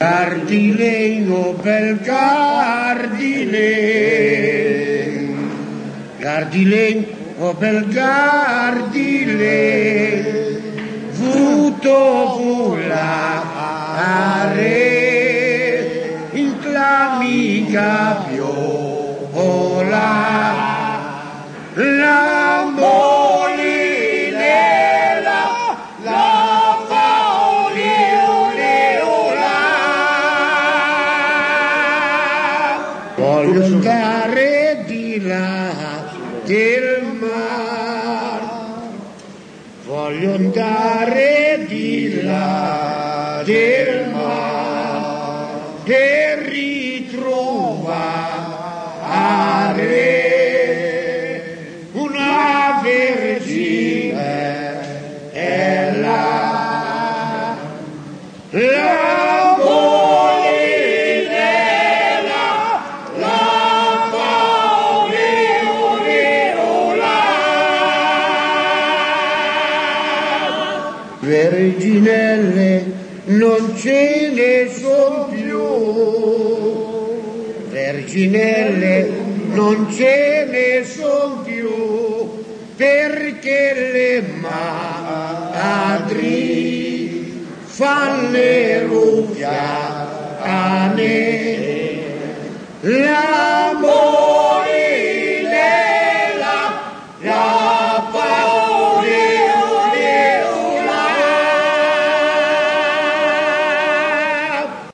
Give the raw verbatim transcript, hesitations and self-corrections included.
Cardilei, oh bel Cardilei, Cardilei, oh bel Cardilei, vuto volare, in clamica viola, la molinella, la faoliola. Voglio andare di là del mare, voglio andare di là del mare per ritrovare una vergine e la, la molinella, la faoliola. Verginelle non ce ne son più, verginelle non ce ne son più, perché le madri fan le ruffiane, l'amore